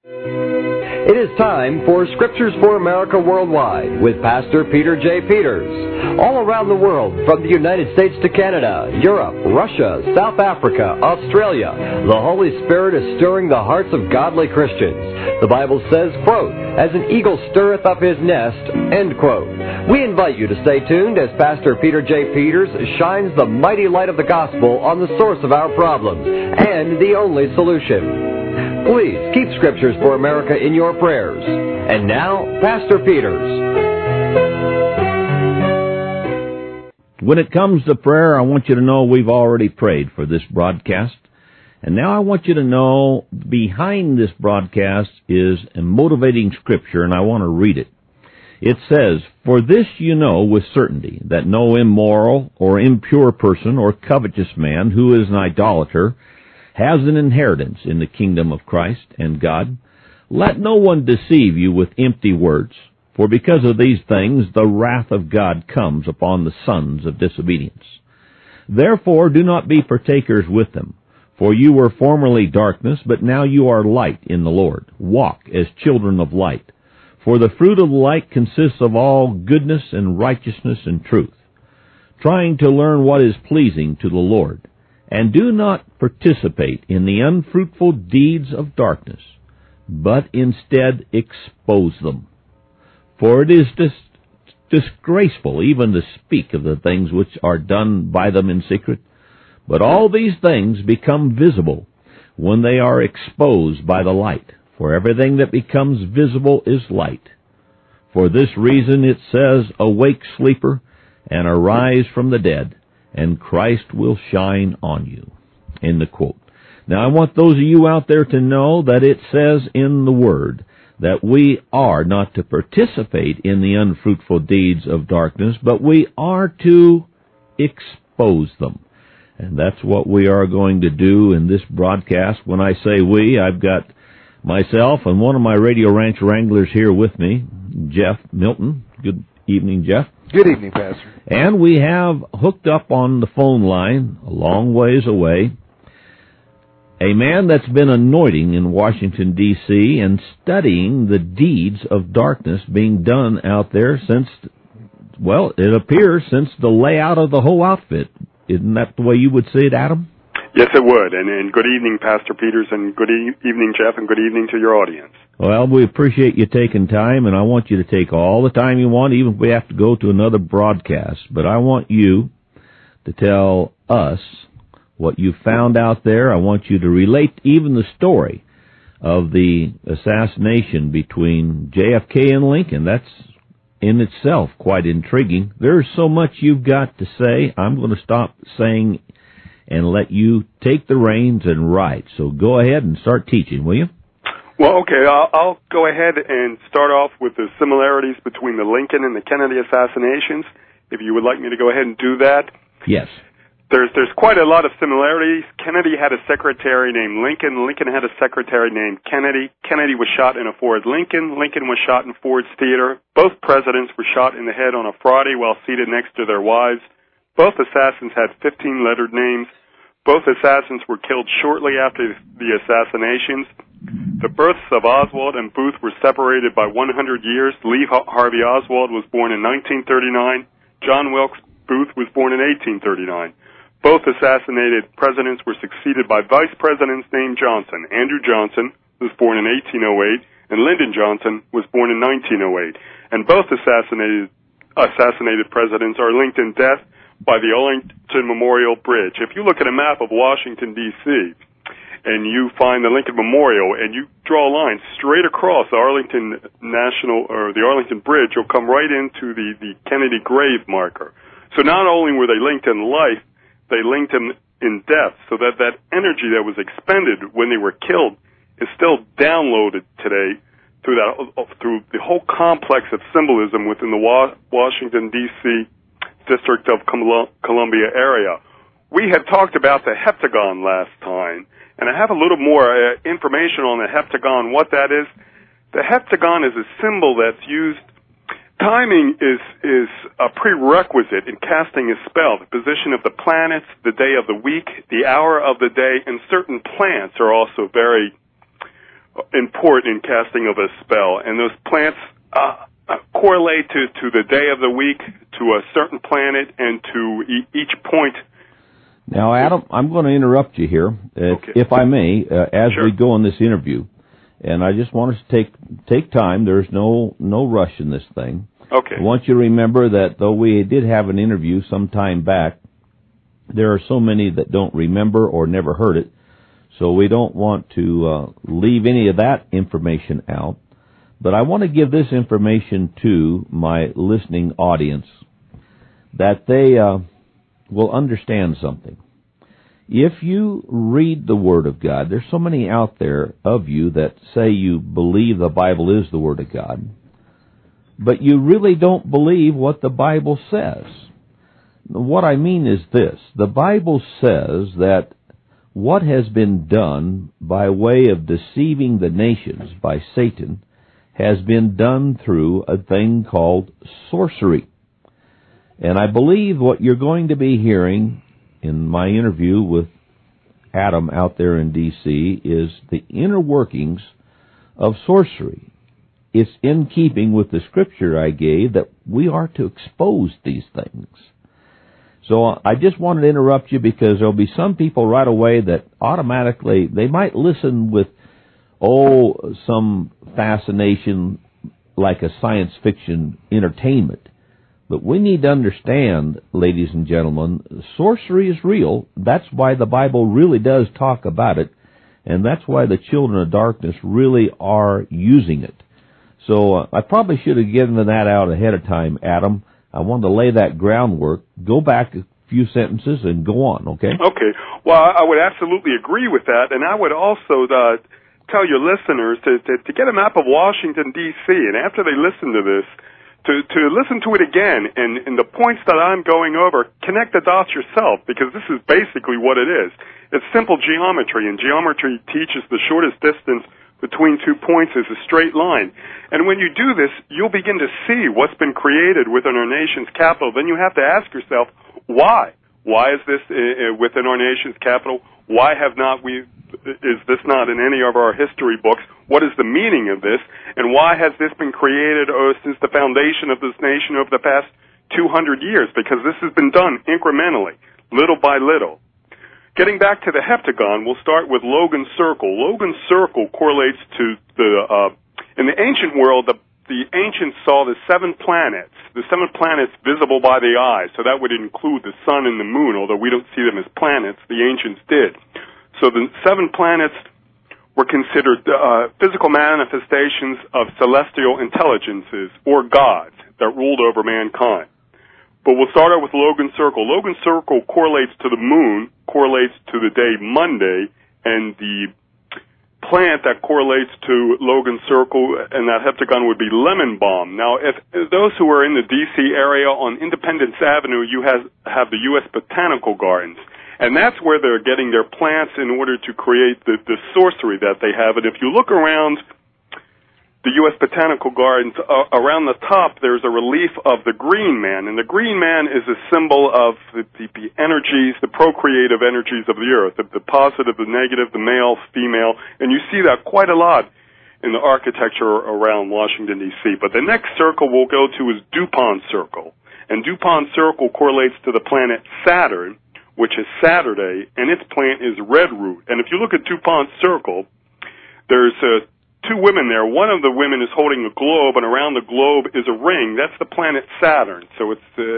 It is time for Scriptures for America Worldwide with Pastor Peter J. Peters. All around the world, from the United States to Canada, Europe, Russia, South Africa, Australia, the Holy Spirit is stirring the hearts of godly Christians. The Bible says, quote, as an eagle stirreth up his nest, end quote. We invite you to stay tuned as Pastor Peter J. Peters shines the mighty light of the gospel on the source of our problems and the only solution. Please keep Scriptures for America in your prayers. And now, Pastor Peters. When it comes to prayer, I want you to know we've already prayed for this broadcast. And now I want you to know behind this broadcast is a motivating Scripture, and I want to read it. It says, for this you know with certainty, that no immoral or impure person or covetous man who is an idolater has an inheritance in the kingdom of Christ and God. Let no one deceive you with empty words, for because of these things the wrath of God comes upon the sons of disobedience. Therefore do not be partakers with them, for you were formerly darkness, but now you are light in the Lord. Walk as children of light, for the fruit of light consists of all goodness and righteousness and truth, trying to learn what is pleasing to the Lord. And do not participate in the unfruitful deeds of darkness, but instead expose them. For it is disgraceful even to speak of the things which are done by them in secret. But all these things become visible when they are exposed by the light. For everything that becomes visible is light. For this reason it says, awake, sleeper, and arise from the dead, and Christ will shine on you. End the quote. Now, I want those of you out there to know that it says in the Word that we are not to participate in the unfruitful deeds of darkness, but we are to expose them. And that's what we are going to do in this broadcast. When I say we, I've got myself and one of my Radio Ranch Wranglers here with me, Jeff Milton. Good evening, Jeff. Good evening, Pastor. And we have hooked up on the phone line, a long ways away, a man that's been anointing in Washington, D.C. and studying the deeds of darkness being done out there since, well, it appears since the layout of the whole outfit. Isn't that the way you would see it, Adam? Yes, it would. And good evening, Pastor Peters, and good evening, Jeff, and good evening to your audience. Well, we appreciate you taking time, and I want you to take all the time you want, even if we have to go to another broadcast. But I want you to tell us what you found out there. I want you to relate even the story of the assassination between JFK and Lincoln. That's in itself quite intriguing. There's so much you've got to say. I'm going to stop saying and let you take the reins and write. So go ahead and start teaching, will you? Well, okay, I'll go ahead and start off with the similarities between the Lincoln and the Kennedy assassinations, if you would like me to go ahead and do that. Yes. There's quite a lot of similarities. Kennedy had a secretary named Lincoln. Lincoln had a secretary named Kennedy. Kennedy was shot in a Ford Lincoln. Lincoln was shot in Ford's Theater. Both presidents were shot in the head on a Friday while seated next to their wives. Both assassins had 15 lettered names. Both assassins were killed shortly after the assassinations. The births of Oswald and Booth were separated by 100 years. Lee Harvey Oswald was born in 1939. John Wilkes Booth was born in 1839. Both assassinated presidents were succeeded by vice presidents named Johnson. Andrew Johnson was born in 1808, and Lyndon Johnson was born in 1908. And both assassinated presidents are linked in death by the Arlington Memorial Bridge. If you look at a map of Washington, D.C., and you find the Lincoln Memorial, and you draw a line straight across the Arlington the Arlington Bridge, you'll come right into the Kennedy grave marker. So not only were they linked in life, they linked in death, so that energy that was expended when they were killed is still downloaded today through the whole complex of symbolism within the Washington, D.C. District of Columbia area. We had talked about the heptagon last time, and I have a little more information on the heptagon, what that is. The heptagon is a symbol that's used. Timing is a prerequisite in casting a spell. The position of the planets, the day of the week, the hour of the day, and certain plants are also very important in casting of a spell. And those plants correlate to the day of the week, to a certain planet, and to each point. Now, Adam, I'm going to interrupt you here, if I may, as we go in this interview. And I just want us to take time. There's no rush in this thing. Okay. I want you to remember that though we did have an interview some time back, there are so many that don't remember or never heard it. So we don't want to leave any of that information out. But I want to give this information to my listening audience, that they will understand something. If you read the Word of God, there's so many out there of you that say you believe the Bible is the Word of God, but you really don't believe what the Bible says. What I mean is this: the Bible says that what has been done by way of deceiving the nations by Satan has been done through a thing called sorcery. And I believe what you're going to be hearing in my interview with Adam out there in D.C. is the inner workings of sorcery. It's in keeping with the scripture I gave that we are to expose these things. So I just wanted to interrupt you because there'll be some people right away that automatically, they might listen with, some fascination like a science fiction entertainment. But we need to understand, ladies and gentlemen, sorcery is real. That's why the Bible really does talk about it, and that's why the children of darkness really are using it. So I probably should have given that out ahead of time, Adam. I wanted to lay that groundwork. Go back a few sentences and go on, okay? Okay. Well, I would absolutely agree with that, and I would also tell your listeners to get a map of Washington, D.C., and after they listen to this, to listen to it again, and the points that I'm going over, connect the dots yourself, because this is basically what it is. It's simple geometry, and geometry teaches the shortest distance between 2 points is a straight line. And when you do this, you'll begin to see what's been created within our nation's capital. Then you have to ask yourself, why? Why is this within our nation's capital? Why is this not in any of our history books? What is the meaning of this? And why has this been created since the foundation of this nation over the past 200 years? Because this has been done incrementally, little by little. Getting back to the heptagon, we'll start with Logan's Circle. Logan's Circle correlates to in the ancient world, the ancients saw the seven planets visible by the eye. So that would include the sun and the moon, although we don't see them as planets, the ancients did. So the seven planets were considered physical manifestations of celestial intelligences, or gods, that ruled over mankind. But we'll start out with Logan's Circle. Logan's Circle correlates to the moon, correlates to the day Monday, and the plant that correlates to Logan's Circle and that heptagon would be lemon balm. Now, if those who are in the D.C. area on Independence Avenue, you have the U.S. Botanical Gardens. And that's where they're getting their plants in order to create the sorcery that they have. And if you look around the U.S. Botanical Gardens, around the top there's a relief of the Green Man. And the Green Man is a symbol of the energies, the procreative energies of the earth, the positive, the negative, the male, female. And you see that quite a lot in the architecture around Washington, D.C. But the next circle we'll go to is DuPont Circle. And DuPont Circle correlates to the planet Saturn, which is Saturday, and its plant is red root. And if you look at DuPont Circle, there's two women there. One of the women is holding a globe, and around the globe is a ring. That's the planet Saturn. So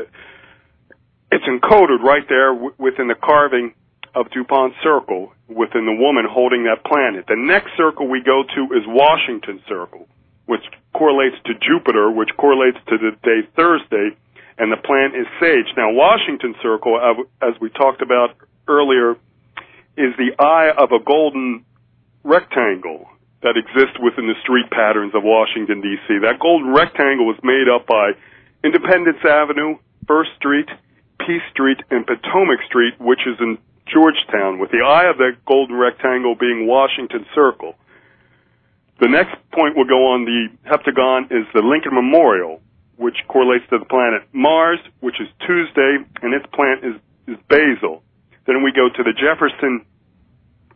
it's encoded right there within the carving of DuPont Circle, within the woman holding that planet. The next circle we go to is Washington Circle, which correlates to Jupiter, which correlates to the day Thursday, and the plant is sage. Now, Washington Circle, as we talked about earlier, is the eye of a golden rectangle that exists within the street patterns of Washington, D.C. That golden rectangle was made up by Independence Avenue, First Street, Peace Street, and Potomac Street, which is in Georgetown, with the eye of that golden rectangle being Washington Circle. The next point we'll go on the heptagon is the Lincoln Memorial, which correlates to the planet Mars, which is Tuesday, and its plant is basil. Then we go to the Jefferson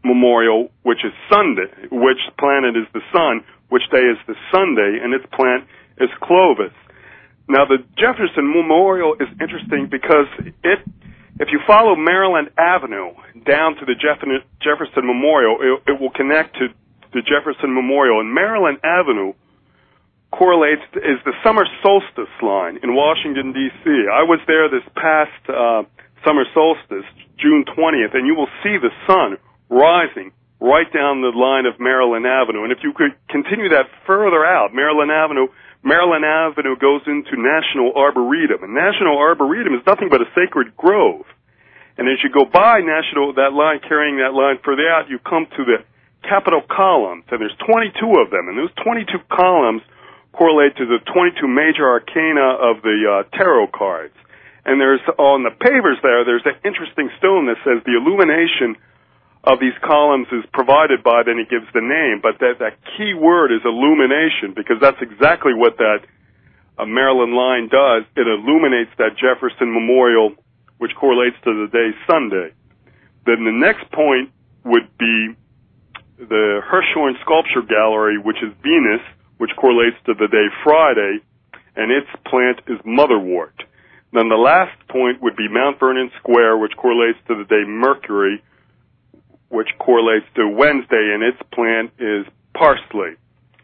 Memorial, which is Sunday, which planet is the sun, which day is the Sunday, and its plant is Clovis. Now, the Jefferson Memorial is interesting because if you follow Maryland Avenue down to the Jefferson Memorial, it will connect to the Jefferson Memorial. And Maryland Avenue is the summer solstice line in Washington, D.C. I was there this past summer solstice, June 20th, and you will see the sun rising right down the line of Maryland Avenue. And if you could continue that further out, Maryland Avenue goes into National Arboretum. And National Arboretum is nothing but a sacred grove. And as you go by carrying that line further out, you come to the Capitol columns, and there's 22 of them. And those 22 columns correlate to the 22 major arcana of the tarot cards. And there's, on the pavers there's an interesting stone that says the illumination of these columns is provided by, then it gives the name, but that key word is illumination, because that's exactly what that Maryland line does. It illuminates that Jefferson Memorial, which correlates to the day Sunday. Then the next point would be the Hirshhorn Sculpture Gallery, which is Venus, which correlates to the day Friday, and its plant is Motherwort. Then the last point would be Mount Vernon Square, which correlates to the day Mercury, which correlates to Wednesday, and its plant is parsley.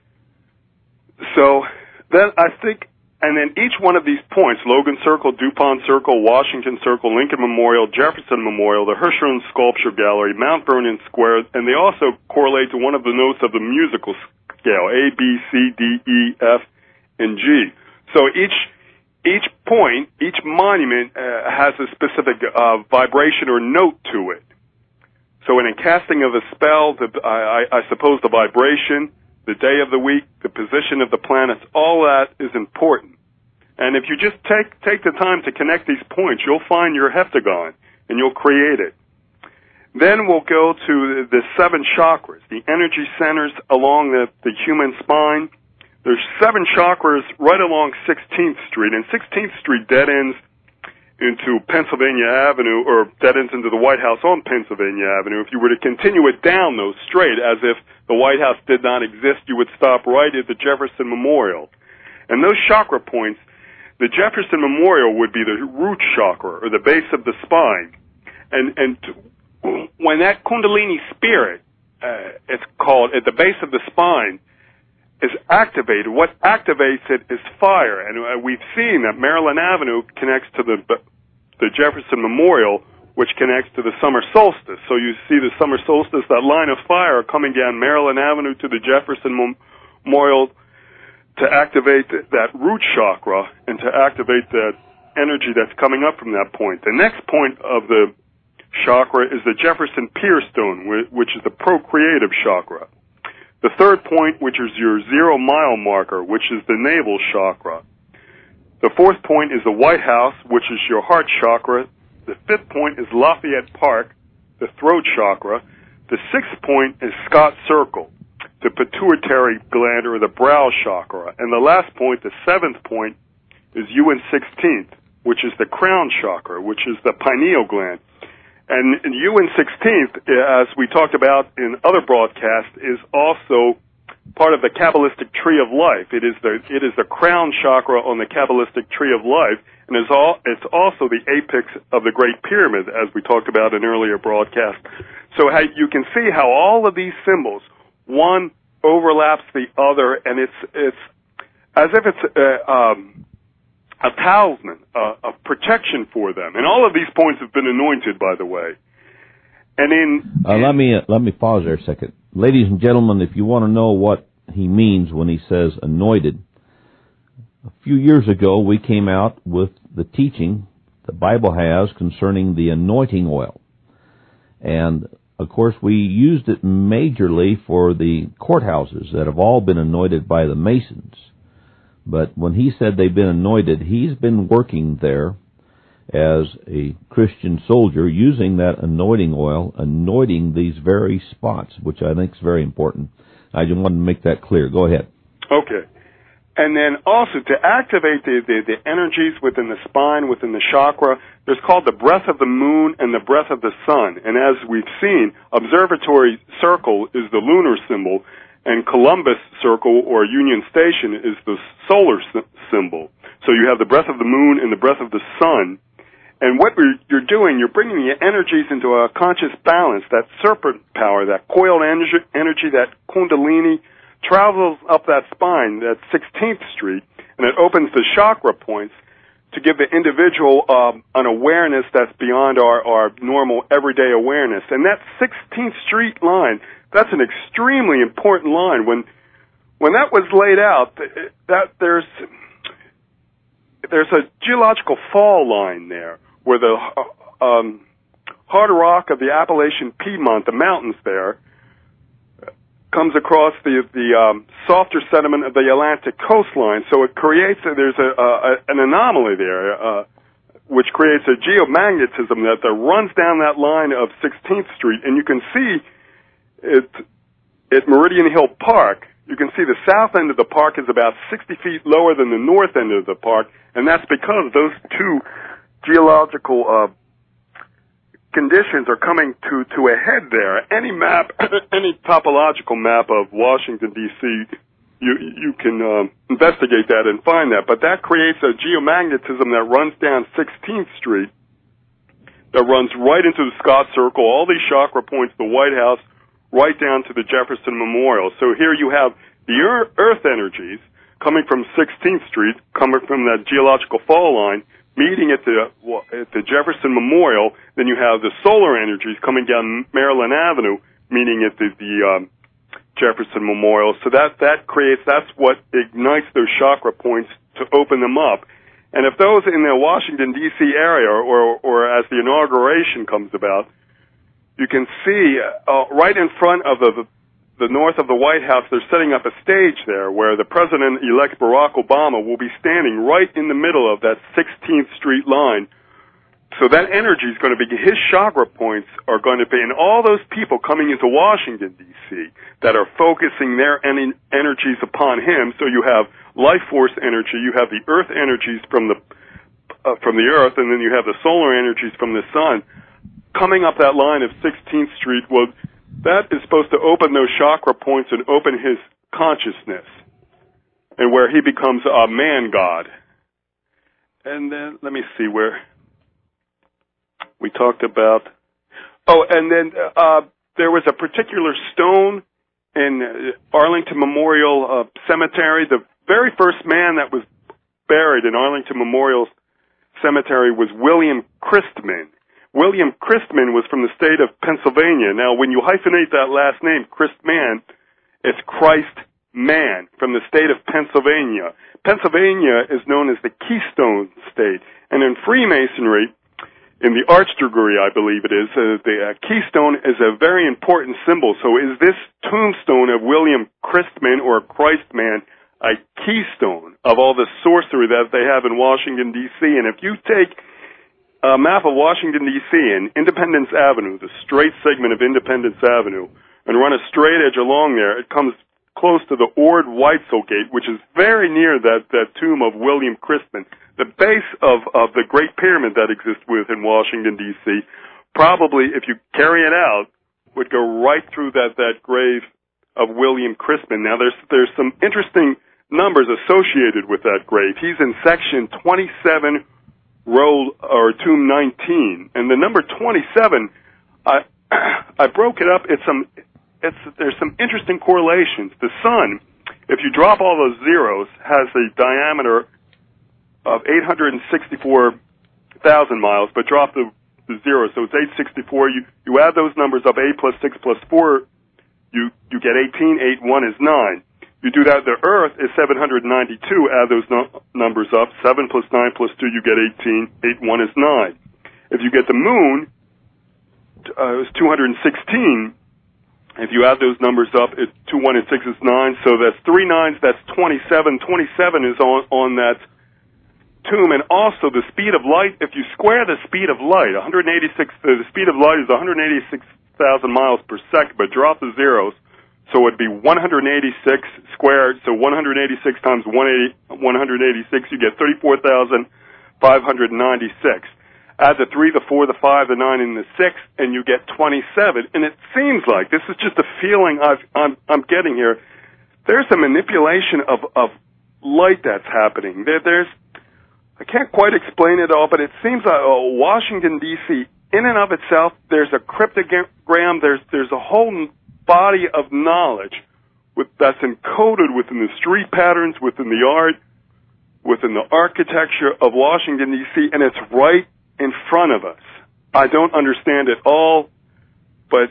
So then and then each one of these points, Logan Circle, DuPont Circle, Washington Circle, Lincoln Memorial, Jefferson Memorial, the Hirshhorn Sculpture Gallery, Mount Vernon Square, and they also correlate to one of the notes of the musical scale, A, B, C, D, E, F, and G. So each point, each monument has a specific vibration or note to it. So in a casting of a spell, I suppose the vibration, the day of the week, the position of the planets, all that is important. And if you just take the time to connect these points, you'll find your heptagon, and you'll create it. Then we'll go to the 7 chakras, the energy centers along the human spine. There's 7 chakras right along 16th Street, and 16th Street dead ends into Pennsylvania Avenue, or dead ends into the White House on Pennsylvania Avenue. If you were to continue it down, though, straight, as if the White House did not exist, you would stop right at the Jefferson Memorial. And those chakra points, the Jefferson Memorial would be the root chakra, or the base of the spine. And when that Kundalini spirit, it's called, at the base of the spine, is activated, what activates it is fire. And we've seen that Maryland Avenue connects to the Jefferson Memorial, which connects to the summer solstice. So you see the summer solstice, that line of fire coming down Maryland Avenue to the Jefferson Memorial to activate that root chakra and to activate that energy that's coming up from that point. The next point of the chakra is the Jefferson Pier Stone, which is the procreative chakra. The third point, which is your 0 mile marker, which is the navel chakra. The fourth point is the White House, which is your heart chakra. The fifth point is Lafayette Park, the throat chakra. The sixth point is Scott Circle, the pituitary gland, or the brow chakra. And the last point, the seventh point, is UN 16th, which is the crown chakra, which is the pineal gland. And UN 16th, as we talked about in other broadcasts, is also part of the Kabbalistic tree of life. It is the crown chakra on the Kabbalistic tree of life, and it's also the apex of the Great Pyramid, as we talked about in earlier broadcasts. So you can see how all of these symbols, one overlaps the other, and it's as if it's a talisman, a protection for them. And all of these points have been anointed, by the way. And let me pause there a second. Ladies and gentlemen, if you want to know what he means when he says anointed, a few years ago we came out with the teaching the Bible has concerning the anointing oil. And, of course, we used it majorly for the courthouses that have all been anointed by the Masons. But when he said they've been anointed, he's been working there as a Christian soldier using that anointing oil, anointing these very spots, which I think is very important. I just wanted to make that clear. Go ahead. Okay. And then also to activate the energies within the spine, within the chakra, there's called the breath of the moon and the breath of the sun. And as we've seen, observatory circle is the lunar symbol, and Columbus circle or Union Station is the solar symbol. So you have the breath of the moon and the breath of the sun. And what you're doing, you're bringing the energies into a conscious balance, that serpent power, that coiled energy, that kundalini, travels up that spine, that 16th Street, and it opens the chakra points to give the individual an awareness that's beyond our normal everyday awareness. And that 16th Street line, that's an extremely important line. When that was laid out, that there's a geological fall line there where the hard rock of the Appalachian Piedmont, the mountains there, comes across the softer sediment of the Atlantic coastline. So it creates, there's an anomaly there, which creates a geomagnetism that runs down that line of 16th Street. And you can see it at Meridian Hill Park. You can see the south end of the park is about 60 feet lower than the north end of the park, and that's because those two geological conditions are coming to a head there. Any map, any topological map of Washington, D.C., you can investigate that and find that. But that creates a geomagnetism that runs down 16th Street, that runs right into the Scott Circle, all these chakra points, the White House, right down to the Jefferson Memorial. So here you have the earth energies coming from 16th Street, coming from that geological fall line, meeting at the Jefferson Memorial. Then you have the solar energies coming down Maryland Avenue, meeting at the Jefferson Memorial. So that's what ignites those chakra points to open them up. And if those in the Washington, D.C. area, or as the inauguration comes about, you can see right in front of the north of the White House, they're setting up a stage there where the President-elect Barack Obama will be standing right in the middle of that 16th Street line. So that energy is going to be, his chakra points are going to be, and all those people coming into Washington, D.C., that are focusing their energies upon him. So you have life force energy, you have the earth energies from the earth, and then you have the solar energies from the sun. Coming up that line of 16th Street, well, that is supposed to open those chakra points and open his consciousness, and where he becomes a man god. And then, let me see where we talked about. Oh, and then there was a particular stone in Arlington Memorial Cemetery. The very first man that was buried in Arlington Memorial Cemetery was William Christman. William Christman was from the state of Pennsylvania. Now, when you hyphenate that last name, Christman, it's Christ Man, from the state of Pennsylvania. Pennsylvania is known as the Keystone State. And in Freemasonry, in the arch degree, I believe it is, the keystone is a very important symbol. So is this tombstone of William Christman or Christman a keystone of all the sorcery that they have in Washington, D.C.? And if you take a map of Washington, D.C. and Independence Avenue, the straight segment of Independence Avenue, and run a straight edge along there, it comes close to the Ord-Weitzel Gate, which is very near that tomb of William Christman. The base of the Great Pyramid that exists within Washington, D.C., probably, if you carry it out, would go right through that grave of William Christman. Now, there's some interesting numbers associated with that grave. He's in section 27, row or tomb 19, and the number 27, I broke it up. There's some interesting correlations. The sun, if you drop all those zeros, has a diameter of 864,000 miles, but drop the zeros, so it's 864. You add those numbers up, 8 plus 6 plus 4, you get 18. 8, 1 is 9. You do that, the Earth is 792, add those numbers up, 7 plus 9 plus 2, you get 18, 8, 1 is 9. If you get the Moon, it's 216. If you add those numbers up, 2, 1, and 6 is 9, so that's 3 9s, that's 27. 27 is on that tomb, and also the speed of light, if you square the speed of light, the speed of light is 186,000 miles per second, but drop the zeros, So it'd be 186 squared. So 186 times 186, you get 34,596. Add the 3, the 4, the 5, the 9, and the 6, and you get 27. And it seems like, this is just a feeling I'm getting here, there's a manipulation of light that's happening. There's I can't quite explain it all, but it seems like Washington, D.C., in and of itself, there's a cryptogram, there's a whole body of knowledge that's encoded within the street patterns, within the art, within the architecture of Washington, D.C., and it's right in front of us. I don't understand it all, but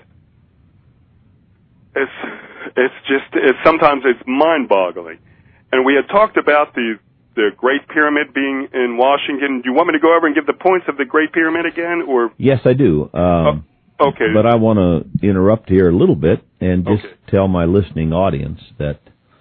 sometimes it's mind-boggling. And we had talked about the Great Pyramid being in Washington. Do you want me to go over and give the points of the Great Pyramid again, or? Yes, I do. Okay. But I want to interrupt here a little bit and just tell my listening audience that,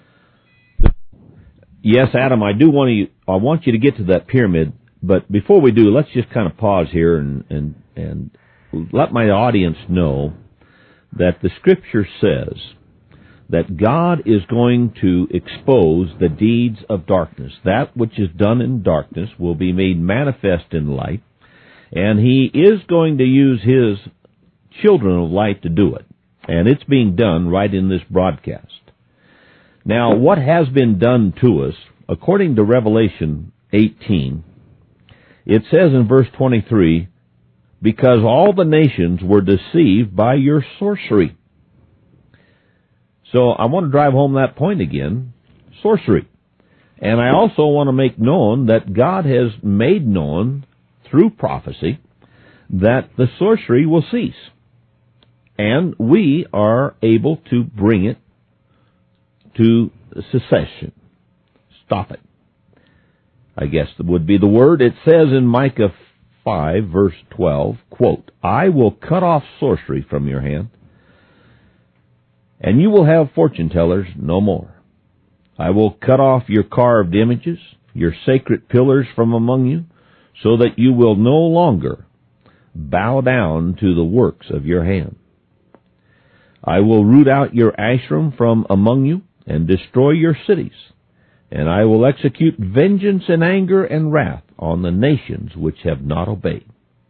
yes, Adam, I want you to get to that pyramid, but before we do, let's just kind of pause here and let my audience know that the Scripture says that God is going to expose the deeds of darkness. That which is done in darkness will be made manifest in light, and He is going to use His children of light to do it. And it's being done right in this broadcast. Now, what has been done to us, according to Revelation 18, it says in verse 23, because all the nations were deceived by your sorcery. So I want to drive home that point again, sorcery. And I also want to make known that God has made known through prophecy that the sorcery will cease. And we are able to bring it to cessation. Stop it, I guess would be the word. It says in Micah 5, verse 12, quote, I will cut off sorcery from your hand, and you will have fortune tellers no more. I will cut off your carved images, your sacred pillars from among you, so that you will no longer bow down to the works of your hand. I will root out your Asherim from among you and destroy your cities, and I will execute vengeance and anger and wrath on the nations which have not obeyed.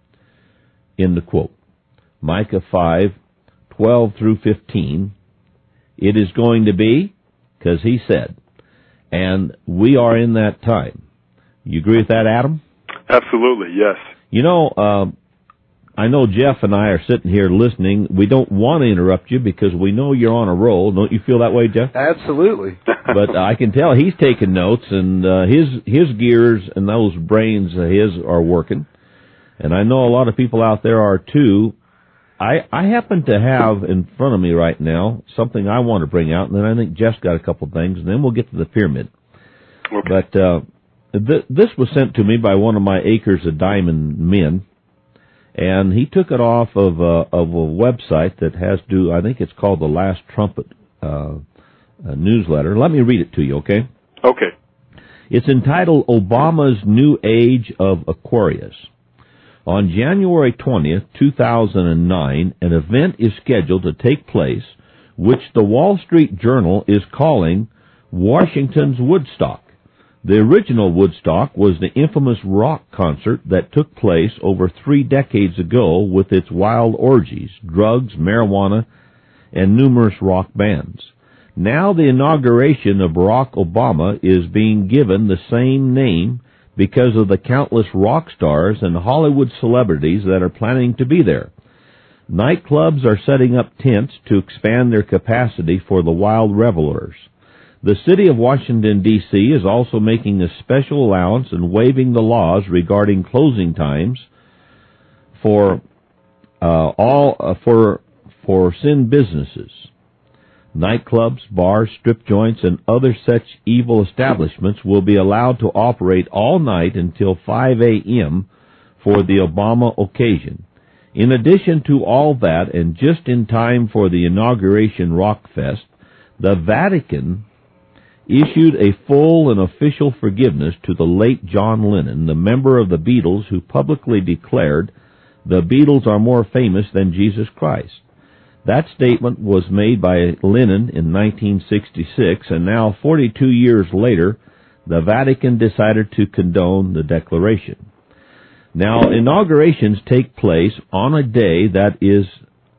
End of quote. Micah 5, 12 through 15. It is going to be, because He said, and we are in that time. You agree with that, Adam? Absolutely, yes. You know, I know Jeff and I are sitting here listening. We don't want to interrupt you because we know you're on a roll. Don't you feel that way, Jeff? Absolutely. But I can tell he's taking notes, and his gears and those brains of his are working. And I know a lot of people out there are too. I happen to have in front of me right now something I want to bring out, and then I think Jeff's got a couple things, and then we'll get to the pyramid. Okay. But this was sent to me by one of my Acres of Diamond men, and he took it off of a website that has to, I think it's called the Last Trumpet newsletter. Let me read it to you, okay? Okay. It's entitled Obama's New Age of Aquarius. On January 20th, 2009, an event is scheduled to take place which the Wall Street Journal is calling Washington's Woodstock. The original Woodstock was the infamous rock concert that took place over 3 decades ago with its wild orgies, drugs, marijuana, and numerous rock bands. Now the inauguration of Barack Obama is being given the same name because of the countless rock stars and Hollywood celebrities that are planning to be there. Nightclubs are setting up tents to expand their capacity for the wild revelers. The city of Washington, D.C. is also making a special allowance and waiving the laws regarding closing times for sin businesses. Nightclubs, bars, strip joints, and other such evil establishments will be allowed to operate all night until 5 a.m. for the Obama occasion. In addition to all that, and just in time for the inauguration Rock Fest, the Vatican issued a full and official forgiveness to the late John Lennon, the member of the Beatles who publicly declared the Beatles are more famous than Jesus Christ. That statement was made by Lenin in 1966, and now 42 years later, the Vatican decided to condone the declaration. Now, inaugurations take place on a day that is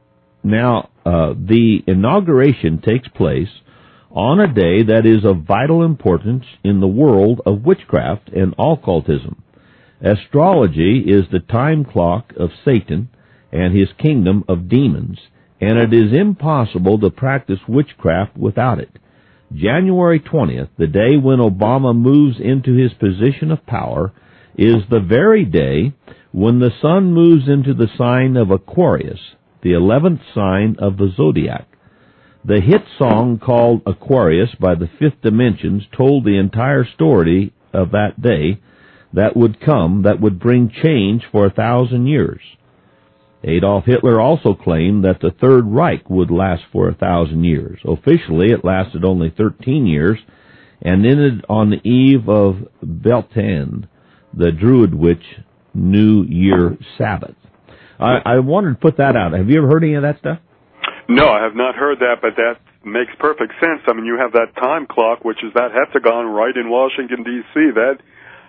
the inauguration takes place on a day that is of vital importance in the world of witchcraft and occultism. Astrology is the time clock of Satan and his kingdom of demons, and it is impossible to practice witchcraft without it. January 20th, the day when Obama moves into his position of power, is the very day when the sun moves into the sign of Aquarius, the 11th sign of the zodiac. The hit song called Aquarius by the Fifth Dimensions told the entire story of that day that would come, that would bring change for 1,000 years. Adolf Hitler also claimed that the Third Reich would last for 1,000 years. Officially, it lasted only 13 years and ended on the eve of Beltane, the Druid witch New Year Sabbath. I wanted to put that out. Have you ever heard any of that stuff? No, I have not heard that, but that makes perfect sense. I mean, you have that time clock, which is that heptagon right in Washington, D.C. That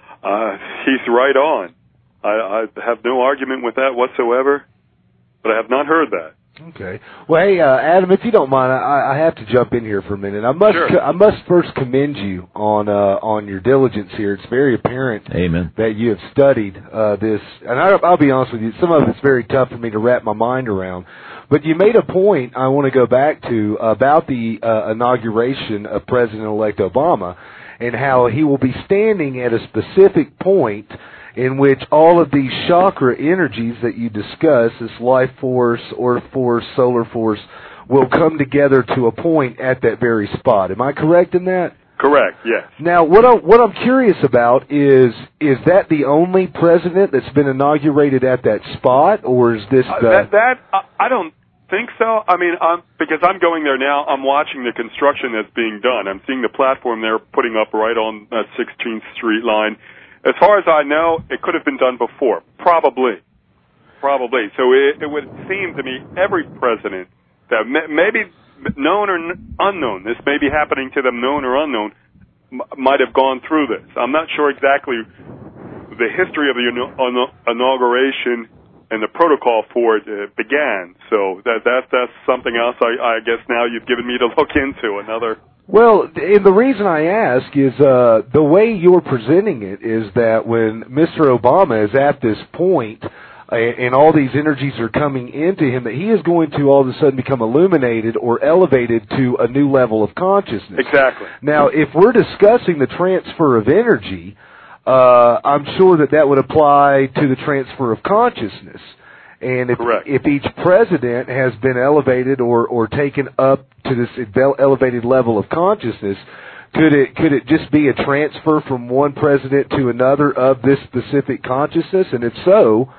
he's right on. I have no argument with that whatsoever, but I have not heard that. Okay. Well, hey, Adam, if you don't mind, I have to jump in here for a minute. I must first commend you on your diligence here. It's very apparent Amen. that you have studied this, and I'll be honest with you, some of it's very tough for me to wrap my mind around. But you made a point I want to go back to about the inauguration of President-elect Obama and how he will be standing at a specific point in which all of these chakra energies that you discuss, this life force, aura force, solar force, will come together to a point at that very spot. Am I correct in that? Correct, yes. Now, what I'm curious about is that the only president that's been inaugurated at that spot, or is this I don't think so. I mean, because I'm going there now, I'm watching the construction that's being done. I'm seeing the platform they're putting up right on that 16th Street line. As far as I know, it could have been done before. Probably. So it would seem to me every president that maybe known or unknown, this may be happening to them known or unknown, might have gone through this. I'm not sure exactly the history of the inauguration and the protocol for it began. So that's something else I guess now you've given me to look into. Well, and the reason I ask is the way you're presenting it is that when Mr. Obama is at this point and all these energies are coming into him, that he is going to all of a sudden become illuminated or elevated to a new level of consciousness. Exactly. Now, if we're discussing the transfer of energy, I'm sure that would apply to the transfer of consciousness. And if each president has been elevated or taken up to this elevated level of consciousness, could it just be a transfer from one president to another of this specific consciousness? And if so,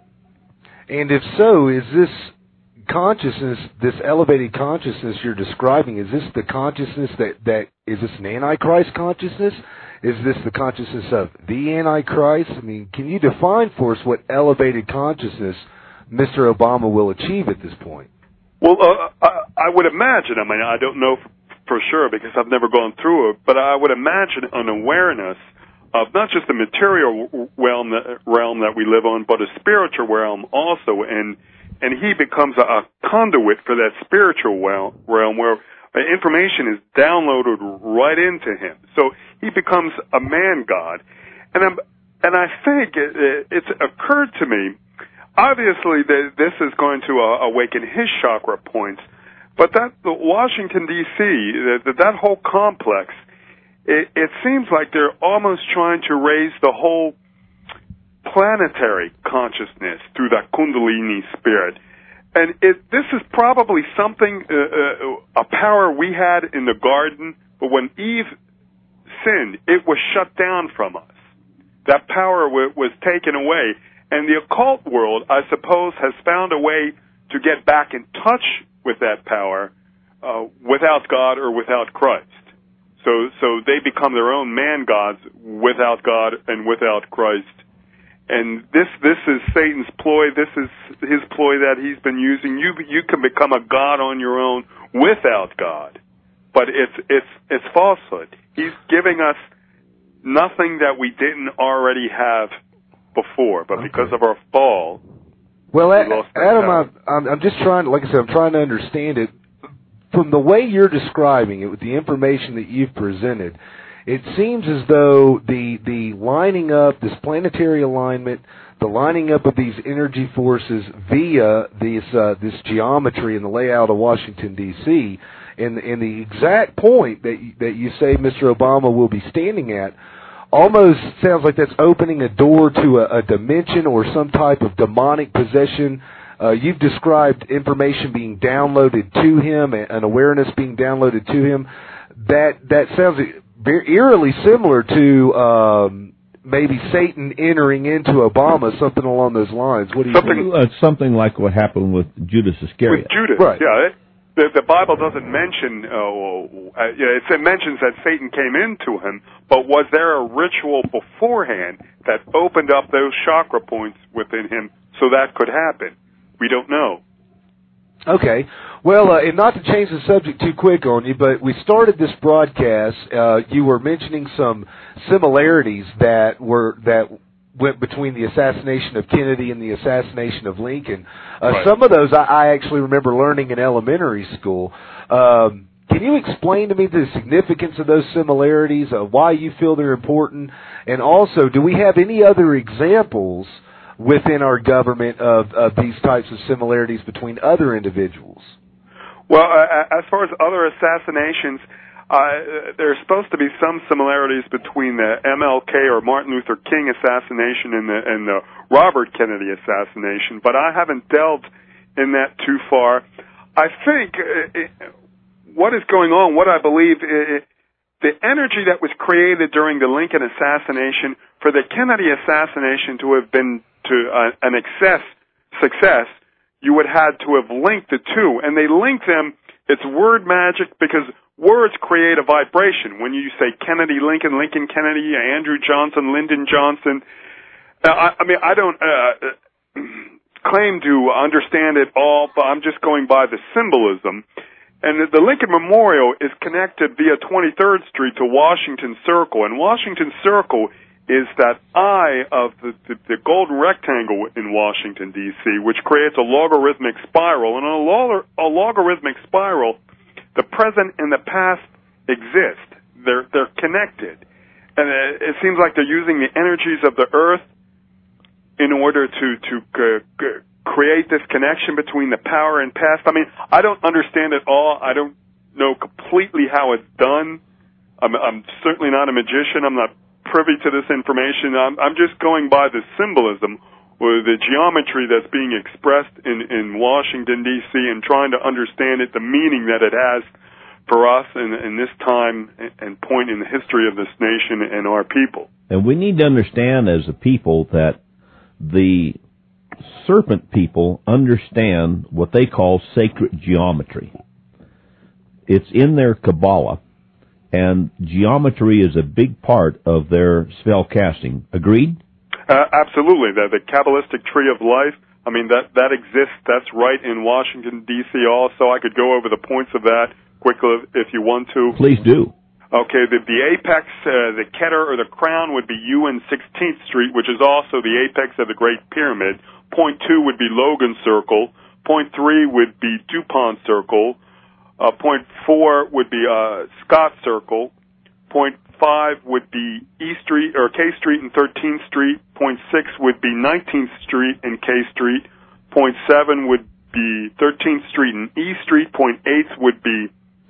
is this consciousness, this elevated consciousness you're describing, is this the consciousness that is this an Antichrist consciousness? Is this the consciousness of the Antichrist? I mean, can you define for us what elevated consciousness Mr. Obama will achieve at this point? Well, I would imagine, I mean, I don't know for sure because I've never gone through it, but I would imagine an awareness of not just the material realm that we live on, but a spiritual realm also, and he becomes a conduit for that spiritual realm where information is downloaded right into him. So he becomes a man god, and I think it's occurred to me. Obviously, this is going to awaken his chakra points, but the Washington, D.C., that whole complex, it seems like they're almost trying to raise the whole planetary consciousness through that Kundalini spirit. And this is probably something, a power we had in the garden, but when Eve sinned, it was shut down from us. That power was taken away. And the occult world, I suppose, has found a way to get back in touch with that power without God or without Christ. So they become their own man gods without God and without Christ. and this is Satan's ploy. This is his ploy that he's been using. You can become a god on your own without God, but it's falsehood. He's giving us nothing that we didn't already have before, but because of our fall. Well, Adam, I'm just trying, like I said, I'm trying to understand it. From the way you're describing it, with the information that you've presented, it seems as though the lining up, this planetary alignment, the lining up of these energy forces via this geometry and the layout of Washington, D.C., and the exact point that you say Mr. Obama will be standing at, almost sounds like that's opening a door to a dimension or some type of demonic possession. You've described information being downloaded to him, an awareness being downloaded to him. That sounds very eerily similar to maybe Satan entering into Obama, something along those lines. What do you think? Something like what happened with Judas Iscariot. With Judas, right. Yeah. The Bible doesn't mention, it mentions that Satan came into him, but was there a ritual beforehand that opened up those chakra points within him so that could happen? We don't know. Okay. Well, and not to change the subject too quick on you, but we started this broadcast, you were mentioning some similarities that went between the assassination of Kennedy and the assassination of Lincoln. Right. Some of those I actually remember learning in elementary school. Can you explain to me the significance of those similarities, why you feel they're important, and also, do we have any other examples within our government of these types of similarities between other individuals? Well, as far as other assassinations, there's supposed to be some similarities between the MLK or Martin Luther King assassination and the Robert Kennedy assassination, but I haven't delved in that too far. I think what is going on, what I believe, the energy that was created during the Lincoln assassination, for the Kennedy assassination to have been to an success, you would have to have linked the two, and they link them. It's word magic, because words create a vibration. When you say Kennedy, Lincoln, Lincoln, Kennedy, Andrew Johnson, Lyndon Johnson, I don't claim to understand it all, but I'm just going by the symbolism. And the Lincoln Memorial is connected via 23rd Street to Washington Circle, and Washington Circle is that eye of the golden rectangle in Washington, D.C., which creates a logarithmic spiral. And on a logarithmic spiral, the present and the past exist. They're connected. And it seems like they're using the energies of the earth in order to create this connection between the power and past. I mean, I don't understand it all. I don't know completely how it's done. I'm certainly not a magician. I'm not privy to this information. I'm just going by the symbolism or the geometry that's being expressed in Washington, D.C., and trying to understand it, the meaning that it has for us in this time and point in the history of this nation and our people. And we need to understand as a people that the serpent people understand what they call sacred geometry. It's in their Kabbalah. And geometry is a big part of their spell casting. Agreed? Absolutely. The Kabbalistic tree of life, I mean, that exists. That's right in Washington, D.C. also. I could go over the points of that quickly if you want to. Please do. Okay, the apex, the Keter or the crown would be UN 16th Street, which is also the apex of the Great Pyramid. Point 2 would be Logan Circle. Point 3 would be DuPont Circle. Point 4 would be Scott Circle. Point 5 would be E Street or K Street and 13th Street. Point 6 would be 19th Street and K Street. Point 7 would be 13th Street and E Street. Point 8 would be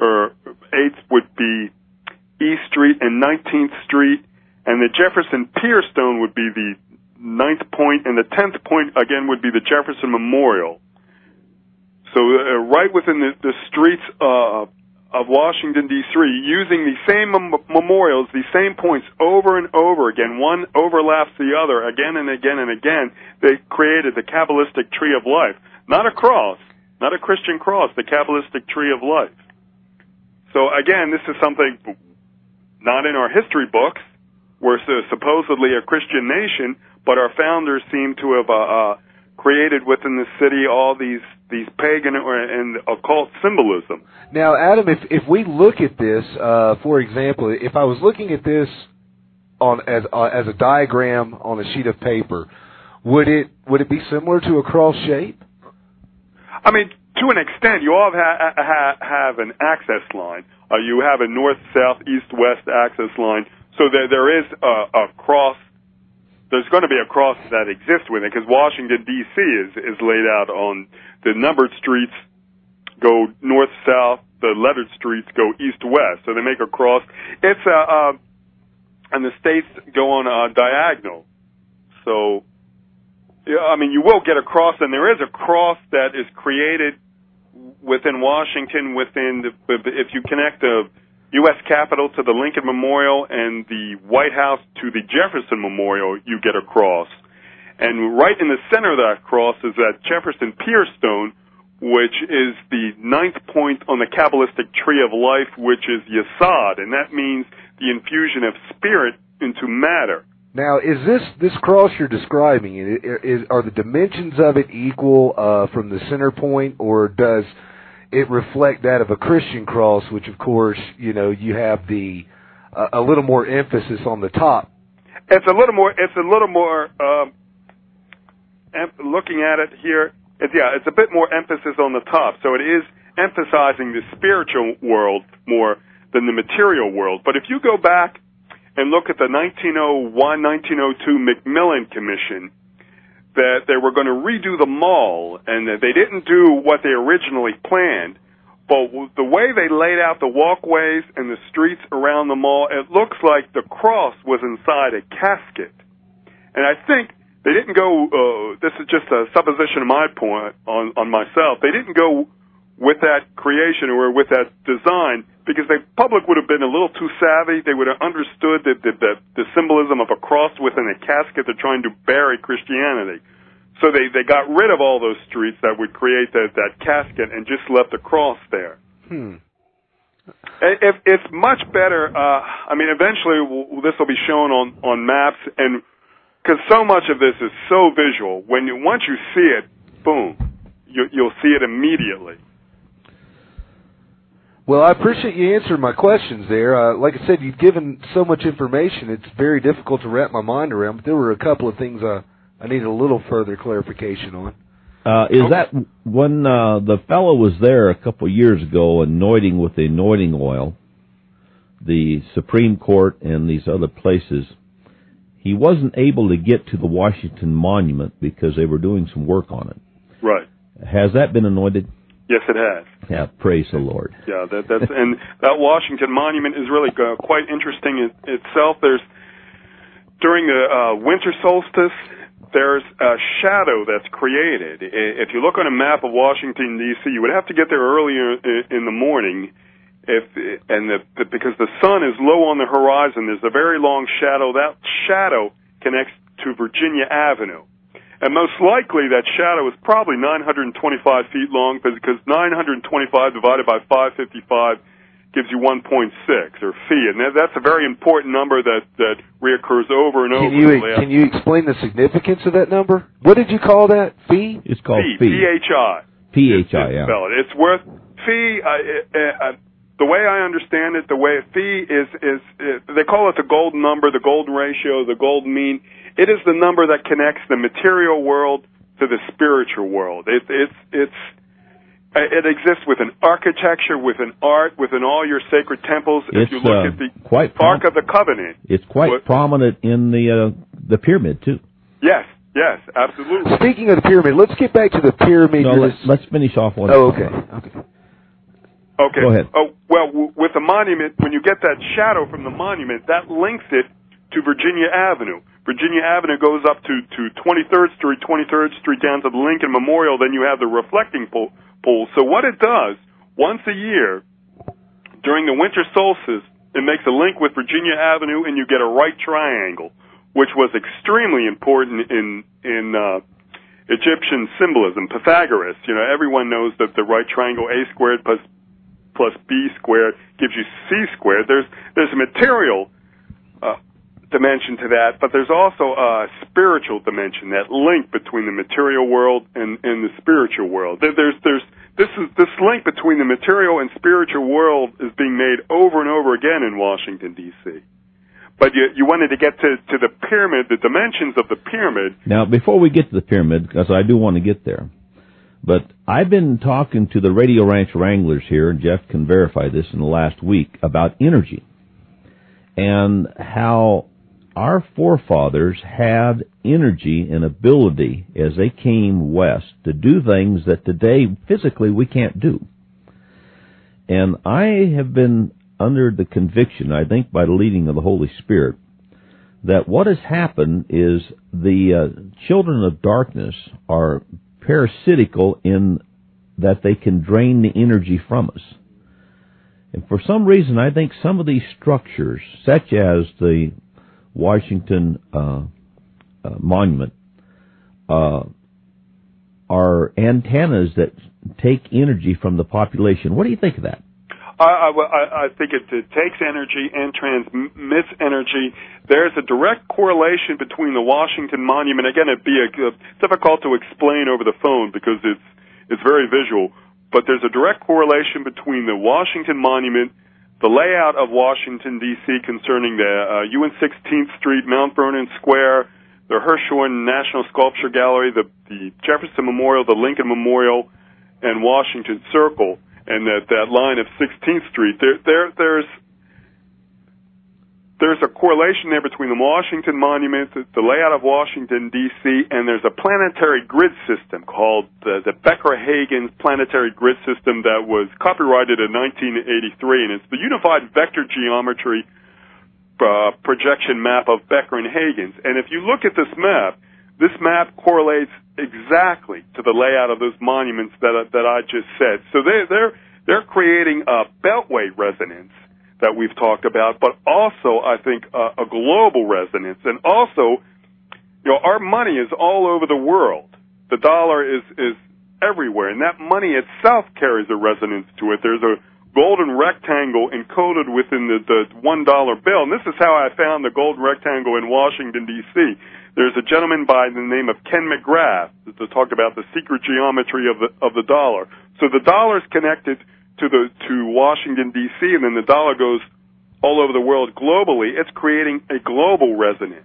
E Street and 19th Street. And the Jefferson Pier Stone would be the 9th point, and the 10th point again would be the Jefferson Memorial. So right within the streets of Washington, D.C., using the same memorials, the same points over and over again, one overlaps the other again and again and again, they created the Kabbalistic tree of life. Not a cross, not a Christian cross, the Kabbalistic tree of life. So again, this is something not in our history books, we're supposedly a Christian nation, but our founders seem to have created within the city all these pagan and occult symbolism. Now, Adam, if we look at this, for example, if I was looking at this as a diagram on a sheet of paper, would it be similar to a cross shape? I mean, to an extent, you all have an access line. You have a north, south, east, west access line. So there is a cross. There's going to be a cross that exists with it, because Washington, D.C. is laid out on the numbered streets go north, south, the lettered streets go east, west. So they make a cross. It's and the states go on a diagonal. So, I mean, you will get a cross, and there is a cross that is created within Washington, if you connect the U.S. Capitol to the Lincoln Memorial and the White House to the Jefferson Memorial, you get a cross. And right in the center of that cross is that Jefferson Pier Stone, which is the 9th point on the Kabbalistic tree of life, which is Yesod, and that means the infusion of spirit into matter. Now, is this cross you're describing, are the dimensions of it equal from the center point, or does it reflect that of a Christian cross, which, of course, you have a little more emphasis on the top? It's a little more. Looking at it here, it's a bit more emphasis on the top. So it is emphasizing the spiritual world more than the material world. But if you go back and look at the 1901-1902 Macmillan Commission, that they were going to redo the mall, and that they didn't do what they originally planned, but the way they laid out the walkways and the streets around the mall, it looks like the cross was inside a casket. And I think they didn't go, this is just a supposition of my point on myself, they didn't go with that creation or with that design because the public would have been a little too savvy. They would have understood that the symbolism of a cross within a casket. They're trying to bury Christianity. So they got rid of all those streets that would create that casket and just left a cross there. It's much better. I mean, eventually this will be shown on maps, and because so much of this is so visual. Once you see it, boom, you'll see it immediately. Well, I appreciate you answering my questions there. Like I said, you've given so much information, it's very difficult to wrap my mind around, but there were a couple of things I needed a little further clarification on. Is that when the fellow was there a couple of years ago anointing with the anointing oil, the Supreme Court and these other places, he wasn't able to get to the Washington Monument because they were doing some work on it. Right. Has that been anointed? Yes, it has. Yeah, praise the Lord. Yeah, that's and that Washington Monument is really quite interesting itself. There's during the winter solstice, there's a shadow that's created. If you look on a map of Washington D.C., you would have to get there earlier in the morning, because the sun is low on the horizon. There's a very long shadow. That shadow connects to Virginia Avenue. And most likely that shadow is probably 925 feet long, because 925 divided by 555 gives you 1.6, or phi. And that's a very important number that reoccurs over and over. Can you explain the significance of that number? What did you call that? Phi? It's called phi. P-H-I. P-H-I, yeah. It's worth, phi, the way I understand it, the way phi is they call it the golden number, the golden ratio, the golden mean. It is the number that connects the material world to the spiritual world. It exists within architecture, within art, within all your sacred temples. If you look at the Ark of the Covenant, it's quite prominent in the pyramid too. Yes, absolutely. Speaking of the pyramid, let's get back to the pyramid. No, let's finish off one. Oh, okay. Go ahead. Oh, well, with the monument, when you get that shadow from the monument, that links it to Virginia Avenue. Virginia Avenue goes up to 23rd Street down to the Lincoln Memorial, then you have the reflecting pole. So what it does, once a year, during the winter solstice, it makes a link with Virginia Avenue, and you get a right triangle, which was extremely important in Egyptian symbolism. Pythagoras, everyone knows that the right triangle, A squared plus B squared, gives you C squared. There's a material dimension to that, but there's also a spiritual dimension, that link between the material world and the spiritual world. There's this link between the material and spiritual world is being made over and over again in Washington, D.C. But you wanted to get to the pyramid, the dimensions of the pyramid. Now, before we get to the pyramid, because I do want to get there, but I've been talking to the Radio Ranch Wranglers here, and Jeff can verify this, in the last week, about energy and how our forefathers had energy and ability as they came west to do things that today physically we can't do. And I have been under the conviction, I think by the leading of the Holy Spirit, that what has happened is the children of darkness are parasitical in that they can drain the energy from us. And for some reason, I think some of these structures, such as the Washington Monument, are antennas that take energy from the population. What do you think of that? I think it takes energy and transmits energy. There's a direct correlation between the Washington Monument. Again, it'd be difficult to explain over the phone because it's very visual. But there's a direct correlation between the Washington Monument, the layout of Washington, D.C. concerning the UN 16th Street, Mount Vernon Square, the Hirshhorn National Sculpture Gallery, the Jefferson Memorial, the Lincoln Memorial, and Washington Circle, and that line of 16th Street. There's a correlation there between the Washington Monument, the layout of Washington, D.C., and there's a planetary grid system called the Becker-Hagen Planetary Grid System that was copyrighted in 1983, and it's the Unified Vector Geometry projection map of Becker and Hagen's. And if you look at this map correlates exactly to the layout of those monuments that I just said. So they're creating a beltway resonance that we've talked about, but also, I think, a global resonance. And also, our money is all over the world. The dollar is everywhere, and that money itself carries a resonance to it. There's a golden rectangle encoded within the $1 bill, and this is how I found the golden rectangle in Washington, D.C. There's a gentleman by the name of Ken McGrath that talked about the secret geometry of the dollar. So the dollar's connected to Washington, D.C., and then the dollar goes all over the world globally. It's creating a global resonance.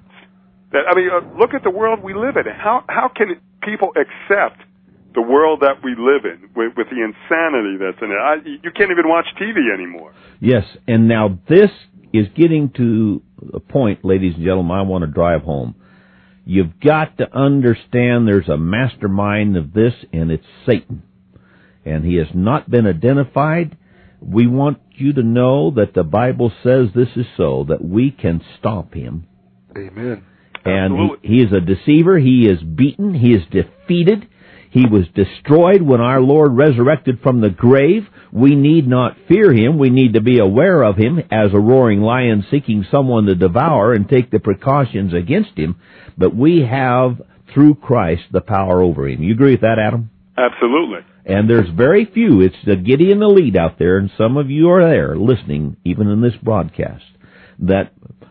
Look at the world we live in. How can people accept the world that we live in with the insanity that's in it? You can't even watch TV anymore. Yes, and now this is getting to a point, ladies and gentlemen, I want to drive home. You've got to understand there's a mastermind of this, and it's Satan. And he has not been identified. We want you to know that the Bible says this is so, that we can stop him. Amen. And he is a deceiver. He is beaten. He is defeated. He was destroyed when our Lord resurrected from the grave. We need not fear him. We need to be aware of him as a roaring lion seeking someone to devour and take the precautions against him. But we have, through Christ, the power over him. You agree with that, Adam? Absolutely. And there's very few. It's the Gideon elite out there, and some of you are there listening, even in this broadcast, that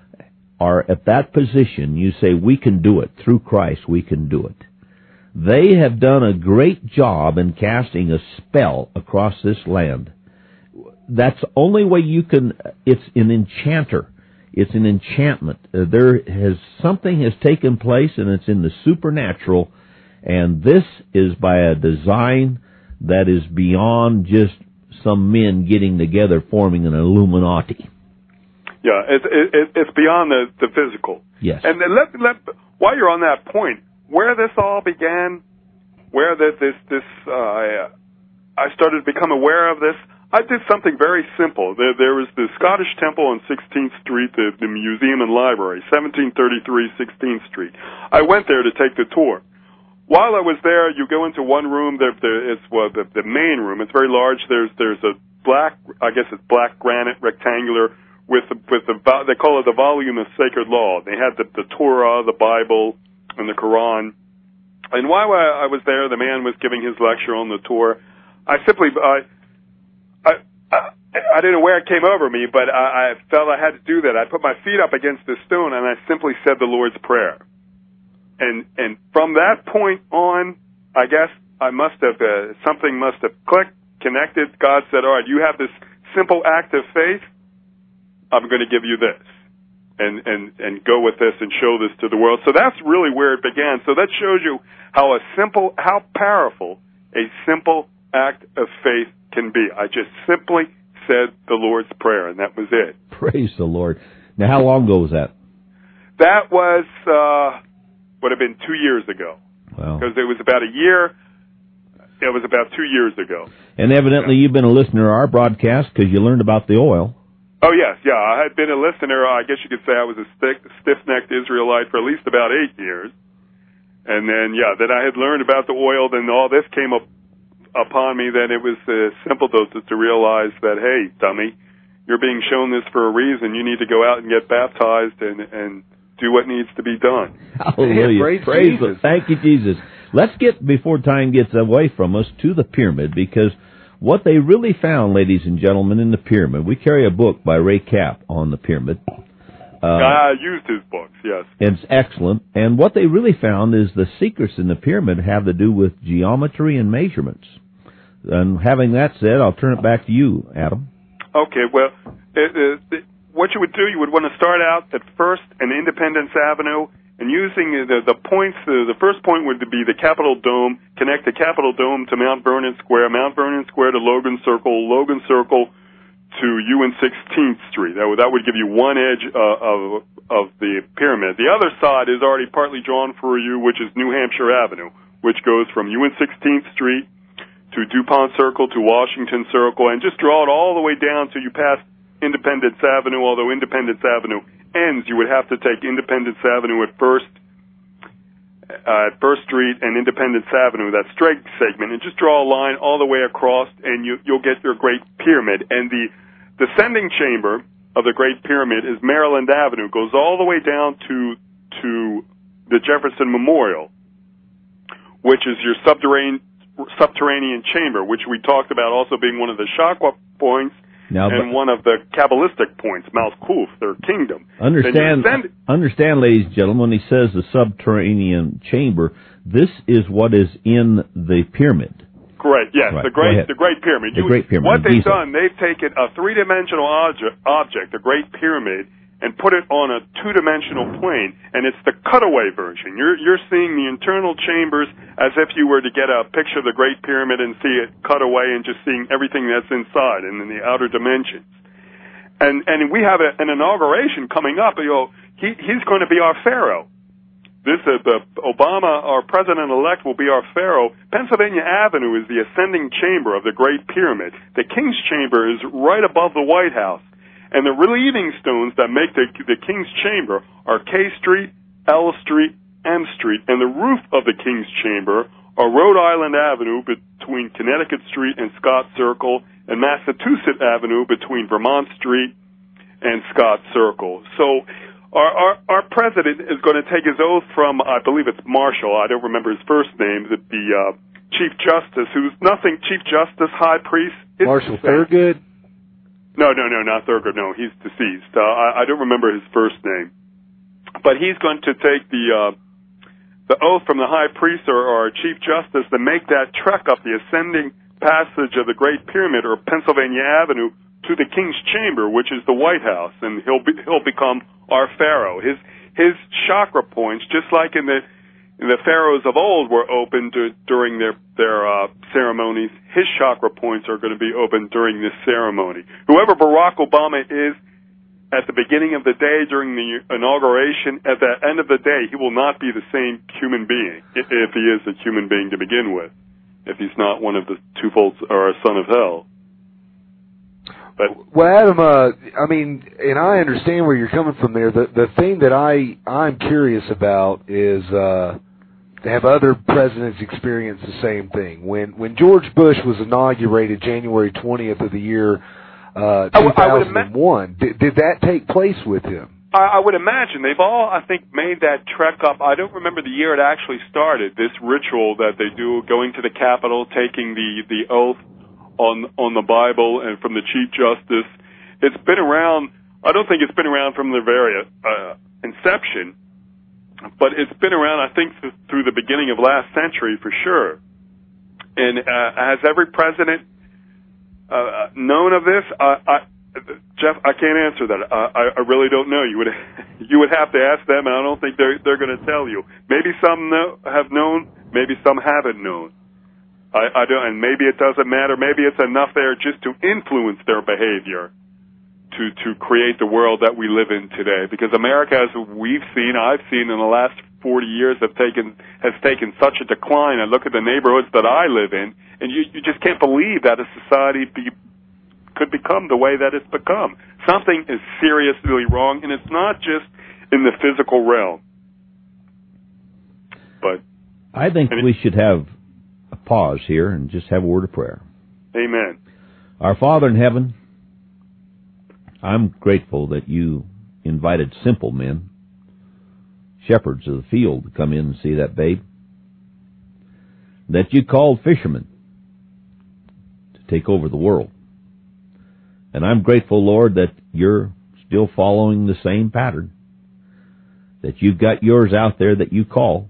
are at that position. You say, we can do it. Through Christ, we can do it. They have done a great job in casting a spell across this land. That's the only way you can. It's an enchanter. It's an enchantment. Something has taken place, and it's in the supernatural, and this is by a design that is beyond just some men getting together forming an Illuminati. Yeah, it's beyond the physical. Yes. And then while you're on that point, where this all began, where I started to become aware of this, I did something very simple. There was the Scottish Temple on 16th Street, the museum and library, 1733 16th Street. I went there to take the tour. While I was there, you go into one room. It's the main room. It's very large. There's a black granite rectangular with they call it the volume of sacred law. They had the Torah, the Bible, and the Quran. And while I was there, the man was giving his lecture on the tour. I don't know where it came over me, but I felt I had to do that. I put my feet up against the stone, and I simply said the Lord's Prayer. And from that point on, I guess I must have, something must have clicked, connected. God said, all right, you have this simple act of faith. I'm going to give you this. And go with this and show this to the world. So that's really where it began. So that shows you how powerful a simple act of faith can be. I just simply said the Lord's Prayer, and that was it. Praise the Lord. Now, how long ago was that? That was, would have been 2 years ago. Wow. Because it was about a year. It was about 2 years ago. And evidently you've been a listener to our broadcast because you learned about the oil. Oh, yes, yeah. I had been a listener. I guess you could say I was a stiff-necked Israelite for at least about 8 years. And then, then I had learned about the oil, then all this came upon me. Then it was simple to realize that, hey, dummy, you're being shown this for a reason. You need to go out and get baptized and do what needs to be done. Hallelujah. Praise Jesus. Thank you, Jesus. Let's get, before time gets away from us, to the pyramid, because what they really found, ladies and gentlemen, in the pyramid, we carry a book by Ray Kapp on the pyramid. I used his books, yes. It's excellent. And what they really found is the secrets in the pyramid have to do with geometry and measurements. And having that said, I'll turn it back to you, Adam. Okay, well, what you would do, you would want to start out at First and Independence Avenue, and using the points, the first point would be the Capitol Dome, connect the Capitol Dome to Mount Vernon Square, Mount Vernon Square to Logan Circle to UN 16th Street. That would give you one edge of the pyramid. The other side is already partly drawn for you, which is New Hampshire Avenue, which goes from UN 16th Street to DuPont Circle to Washington Circle, and just draw it all the way down till you pass Independence Avenue, although Independence Avenue ends, you would have to take Independence Avenue at First Street and Independence Avenue, that straight segment, and just draw a line all the way across, and you'll get your Great Pyramid. And the descending chamber of the Great Pyramid is Maryland Avenue, goes all the way down to the Jefferson Memorial, which is your subterranean chamber, which we talked about also being one of the chakra points. And one of the Kabbalistic points, Malkuth, their kingdom. Understand, ladies and gentlemen, when he says the subterranean chamber, this is what is in the pyramid. Correct, yes, right. the Great Pyramid. The Great Pyramid. What they've done, they've taken a three-dimensional object, the Great Pyramid, and put it on a two-dimensional plane, and it's the cutaway version. You're seeing the internal chambers as if you were to get a picture of the Great Pyramid and see it cut away and just seeing everything that's inside and in the outer dimensions. And we have an inauguration coming up. He's going to be our pharaoh. Obama, our president-elect, will be our pharaoh. Pennsylvania Avenue is the ascending chamber of the Great Pyramid. The King's Chamber is right above the White House. And the relieving stones that make the King's Chamber are K Street, L Street, M Street, and the roof of the King's Chamber are Rhode Island Avenue between Connecticut Street and Scott Circle, and Massachusetts Avenue between Vermont Street and Scott Circle. So our president is going to take his oath from, I believe it's Marshall, I don't remember his first name, the Chief Justice, who's nothing, Chief Justice, High Priest. Marshall Thurgood? No, not Thurgood. No, he's deceased. I don't remember his first name. But he's going to take the oath from the High Priest or our Chief Justice to make that trek up the ascending passage of the Great Pyramid or Pennsylvania Avenue to the King's Chamber, which is the White House, and he'll become our pharaoh. His chakra points, just like in the pharaohs of old were open during their ceremonies, his chakra points are going to be open during this ceremony. Whoever Barack Obama is at the beginning of the day during the inauguration, at the end of the day, he will not be the same human being, if he is a human being to begin with, if he's not one of the twofolds or a son of hell. Well, Adam, and I understand where you're coming from there. The thing that I'm curious about is have other presidents experience the same thing. When George Bush was inaugurated January 20th of the year 2001, did that take place with him? I would imagine. They've all, I think, made that trek up. I don't remember the year it actually started, this ritual that they do, going to the Capitol, taking the oath on the Bible and from the Chief Justice. It's been around. I don't think it's been around from the very inception, but it's been around, I think, through the beginning of last century for sure. And has every president known of this? Jeff, I can't answer that. I really don't know. You would have to ask them, and I don't think they're going to tell you. Maybe some have known, maybe some haven't known. I don't, and maybe it doesn't matter. Maybe it's enough there just to influence their behavior to create the world that we live in today. Because America, as I've seen in the last 40 years, has taken such a decline. I look at the neighborhoods that I live in, and you just can't believe that a society could become the way that it's become. Something is seriously wrong, and it's not just in the physical realm. But I think we should have a pause here and just have a word of prayer. Amen. Our Father in heaven, I'm grateful that you invited simple men, shepherds of the field, to come in and see that babe, that you called fishermen to take over the world. And I'm grateful, Lord, that you're still following the same pattern, that you've got yours out there that you call.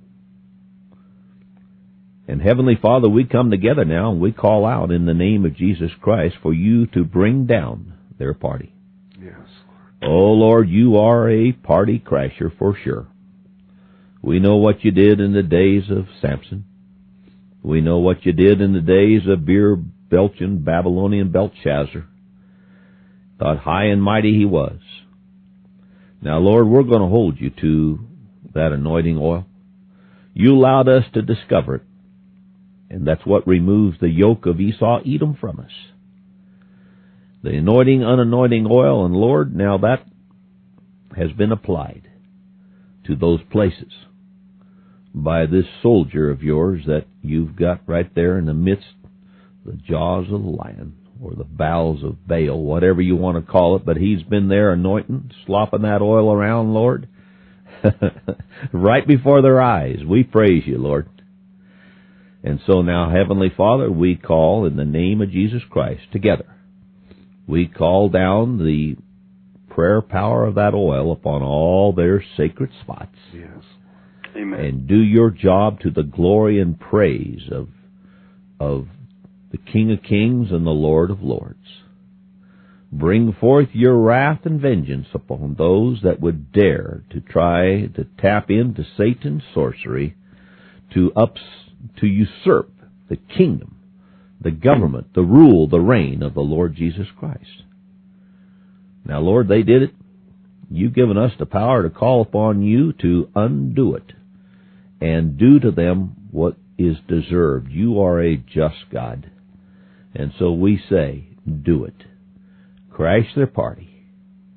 And Heavenly Father, we come together now and we call out in the name of Jesus Christ for you to bring down their party. Yes, Lord. Oh, Lord, you are a party crasher for sure. We know what you did in the days of Samson. We know what you did in the days of beer-belching Babylonian Belshazzar. Thought high and mighty he was. Now, Lord, we're going to hold you to that anointing oil. You allowed us to discover it, and that's what removes the yoke of Esau, Edom from us. The anointing, unanointing oil, and Lord, now that has been applied to those places by this soldier of yours that you've got right there in the midst, the jaws of the lion, or the bowels of Baal, whatever you want to call it, but he's been there anointing, slopping that oil around, Lord, right before their eyes. We praise you, Lord. And so now, Heavenly Father, we call in the name of Jesus Christ together. We call down the prayer power of that oil upon all their sacred spots. Yes. Amen. And do your job to the glory and praise of the King of Kings and the Lord of Lords. Bring forth your wrath and vengeance upon those that would dare to try to tap into Satan's sorcery to usurp the kingdom, the government, the rule, the reign of the Lord Jesus Christ. Now, Lord, they did it. You've given us the power to call upon you to undo it and do to them what is deserved. You are a just God. And so we say, do it. Crash their party.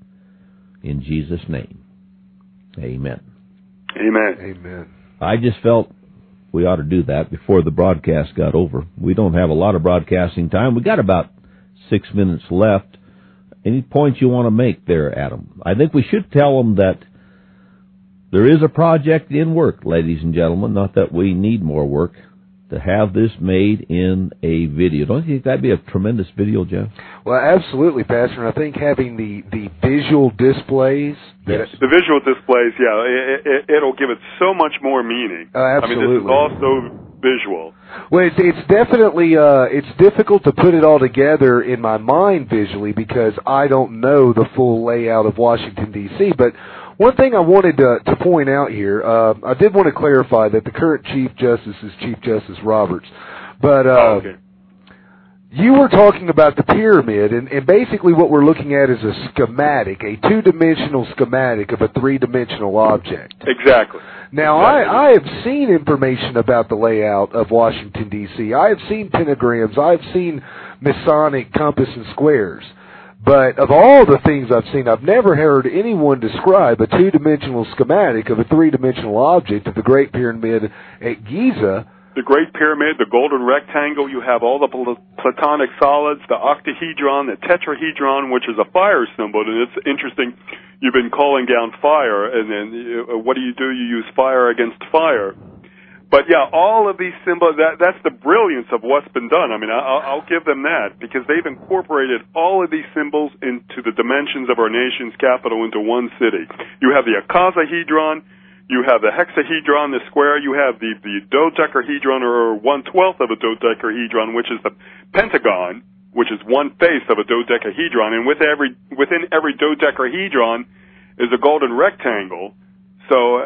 In Jesus' name. Amen. Amen. Amen. I just felt we ought to do that before the broadcast got over. We don't have a lot of broadcasting time. We got about 6 minutes left. Any points you want to make there, Adam? I think we should tell them that there is a project in work, ladies and gentlemen, not that we need more work, to have this made in a video. Don't you think that'd be a tremendous video, Jeff? Well, absolutely, Pastor. And I think having the visual displays. Yes. The visual displays, yeah, it'll give it so much more meaning. Absolutely. I mean, this is also visual. Well, it's definitely it's difficult to put it all together in my mind visually because I don't know the full layout of Washington, D.C., but one thing I wanted to point out here, I did want to clarify that the current Chief Justice is Chief Justice Roberts, but Okay. You were talking about the pyramid, and basically what we're looking at is a schematic, a two-dimensional schematic of a three-dimensional object. Exactly. Now, I have seen information about the layout of Washington, D.C. I have seen pentagrams. I've seen Masonic compass and squares. But of all the things I've seen, I've never heard anyone describe a two-dimensional schematic of a three-dimensional object of the Great Pyramid at Giza. The Great Pyramid, the Golden Rectangle, you have all the Platonic solids, the octahedron, the tetrahedron, which is a fire symbol. And it's interesting, you've been calling down fire, and then what do? You use fire against fire. But yeah, all of these symbols, that's the brilliance of what's been done. I mean, I'll give them that, because they've incorporated all of these symbols into the dimensions of our nation's capital into one city. You have the icosahedron, you have the hexahedron, the square, you have the dodecahedron, or 1/12 of a dodecahedron, which is the pentagon, which is one face of a dodecahedron, and within every dodecahedron is a golden rectangle. So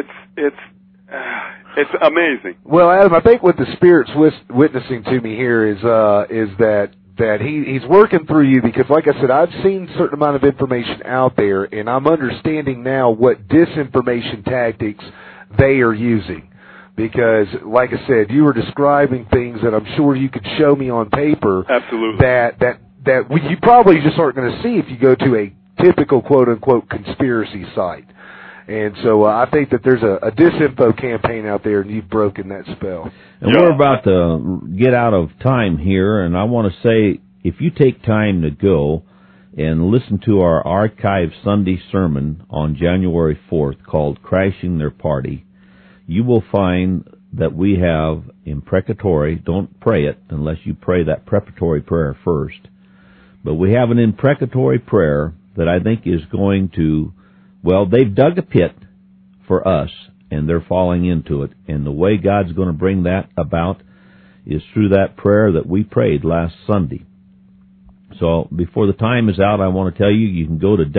it's amazing. Well, Adam, I think what the Spirit's witnessing to me here is that he's working through you, because, like I said, I've seen a certain amount of information out there, and I'm understanding now what disinformation tactics they are using. Because, like I said, you were describing things that I'm sure you could show me on paper. Absolutely. That you probably just aren't going to see if you go to a typical quote-unquote conspiracy site. And so I think that there's a disinfo campaign out there, and you've broken that spell. And we're about to get out of time here, and I want to say, if you take time to go and listen to our archive Sunday sermon on January 4th called Crashing Their Party, you will find that we have imprecatory, don't pray it unless you pray that preparatory prayer first, but we have an imprecatory prayer that I think is going to, well, they've dug a pit for us, and they're falling into it, and the way God's going to bring that about is through that prayer that we prayed last Sunday. So before the time is out, I want to tell you, you can go to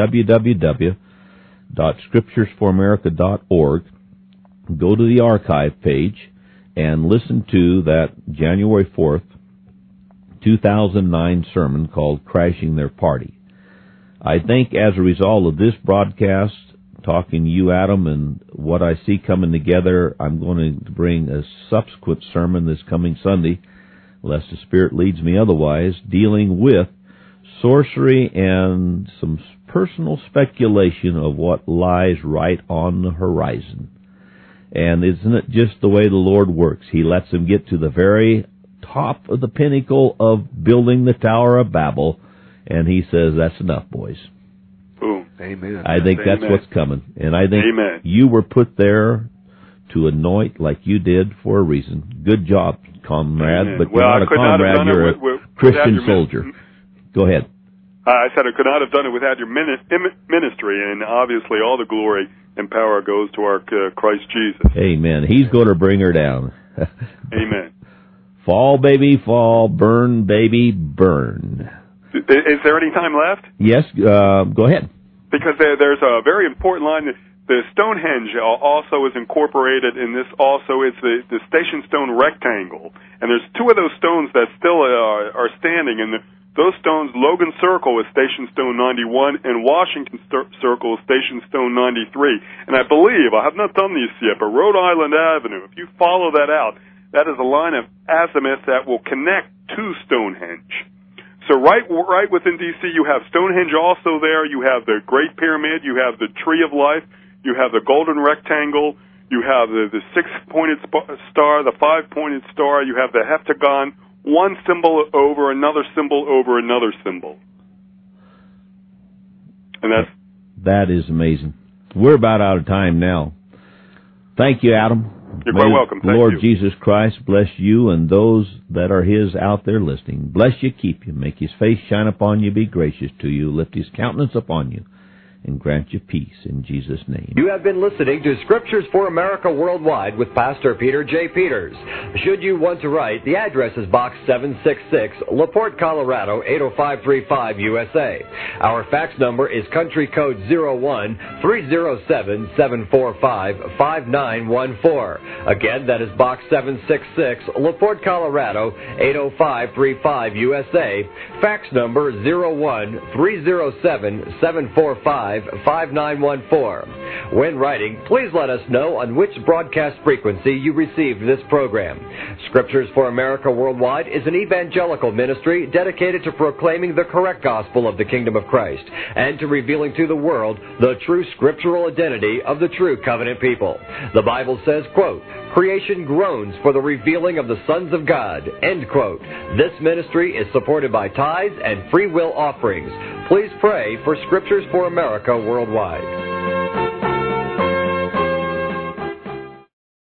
www.scripturesforamerica.org, go to the archive page, and listen to that January 4th, 2009 sermon called Crashing Their Party. I think as a result of this broadcast, talking to you, Adam, and what I see coming together, I'm going to bring a subsequent sermon this coming Sunday, unless the Spirit leads me otherwise, dealing with sorcery and some personal speculation of what lies right on the horizon. And isn't it just the way the Lord works? He lets them get to the very top of the pinnacle of building the Tower of Babel, and he says, that's enough, boys. Boom. Amen. I think that's what's coming. And I think you were put there to anoint like you did for a reason. Good job, comrade. Amen. But you're not a comrade, you're a Christian soldier. Go ahead. I said I could not have done it without your ministry, and obviously all the glory and power goes to our Christ Jesus. Amen. He's going to bring her down. Amen. Fall, baby, fall. Burn, baby, burn. Is there any time left? Yes, go ahead. Because there's a very important line. The Stonehenge also is incorporated in this. Also, it's the Station Stone rectangle, and there's two of those stones that still are standing. And those stones, Logan Circle is Station Stone 91, and Washington Circle is Station Stone 93. And I believe, I have not done these yet, but Rhode Island Avenue, if you follow that out, that is a line of azimuth that will connect to Stonehenge. So right within D.C., you have Stonehenge also there. You have the Great Pyramid. You have the Tree of Life. You have the Golden Rectangle. You have the six-pointed star, the five-pointed star. You have the heptagon, one symbol over another symbol over another symbol. And that is amazing. We're about out of time now. Thank you, Adam. You're quite welcome. Thank Lord you. Jesus Christ bless you and those that are His out there listening. Bless you, keep you, make His face shine upon you, be gracious to you, lift His countenance upon you, and grant you peace in Jesus' name. You have been listening to Scriptures for America Worldwide with Pastor Peter J. Peters. Should you want to write, the address is Box 766, LaPorte, Colorado, 80535 USA. Our fax number is country code 01-307-745-5914. Again, that is Box 766, LaPorte, Colorado, 80535 USA. Fax number 01-307-745-5914. When writing, please let us know on which broadcast frequency you received this program. Scriptures for America Worldwide is an evangelical ministry dedicated to proclaiming the correct gospel of the kingdom of Christ and to revealing to the world the true scriptural identity of the true covenant people. The Bible says, quote, creation groans for the revealing of the sons of God, end quote. This ministry is supported by tithes and free will offerings. Please pray for Scriptures for America Worldwide.